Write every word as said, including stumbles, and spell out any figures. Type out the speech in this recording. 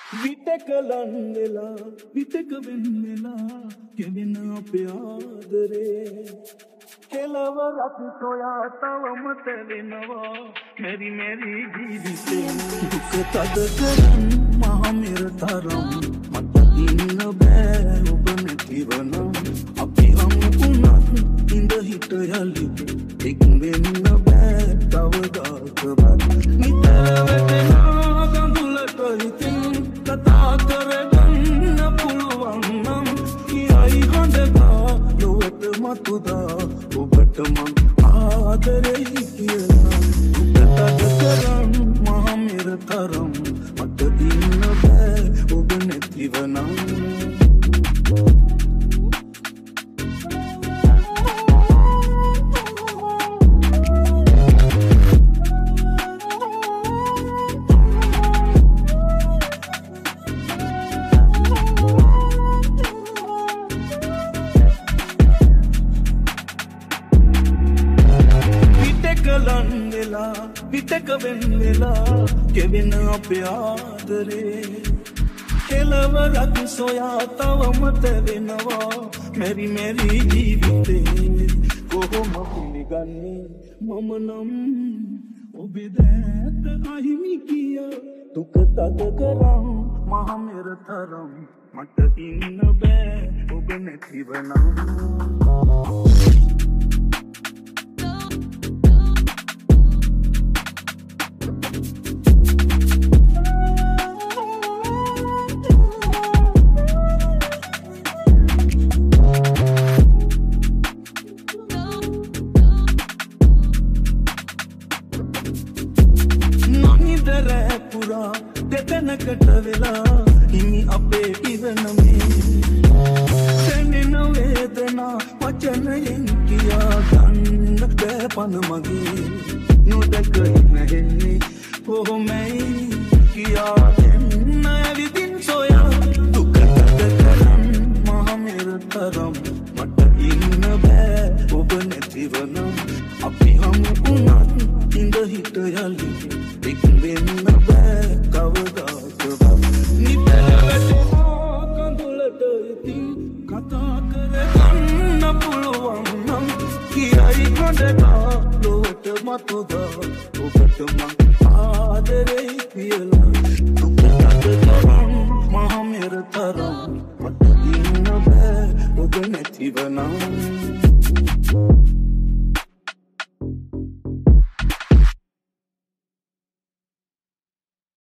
විටක ලන් වෙලා විටක වෙන් වෙලා කෙවෙන අපේ ආදරේ කෙලවරක් සොයා තවම තැවෙනවා මෙරි මෙරි ජීවිතේ දුක තද කරන් මහ මෙර තරම් මට ඉන්න බෑ ඔබ නැතිවනම් අපි හමු වුණත් ඉඳ හිට යලි එක් වෙන්න බෑ කවදාකවත් නිතර වෙනවා කඳුලට හිතින් කතා කරගන්න පුළුවන් නම් කියයි හඬගා ලොවට මතුදා ඔබට මං ආදරෙයි කියලා දුකට කරන් මහ මෙර තරම් මට ඉන්න බෑ ඔබ නැතිවනම් විටක වෙන් වෙලා කෙවෙන අපේ ආදරේ කෙලවරක් සොයා තවම තැවෙනවා මෙරි මෙරි ජීවිතේ කොහොම පිළිගන්නේ මම නම් ඔබේ දැත අහිමි කිය දුක තද කරන් මහ මෙර තරම් මට ඉන්න බෑ ඔබ නැතිවනම් දෙතනකට වෙලා හිමි අපේ ඉවනමේ දැනෙන වේදනා වචනයෙන් කියා ගන්න බෑ පන මගේ නොදක නැහෙන්නේ කොහොමයි කියා දෙන්න ඇවිදින් සොයා දුක තද කරන් මහ මෙර තරම් මට ඉන්න බෑ ඔබ නැතිවනම් අපි හමු වුණත් ඉඳ හිට යලි එක් වෙන්න බෑ කවදාකවත් නිතර වැටෙනවා කඳුලට ඉතින් කතා කරගන්න පුළුවන් නම් කියයි හඬගා ලොවට මතුදා ඔබට මං ආදරෙයි කියලා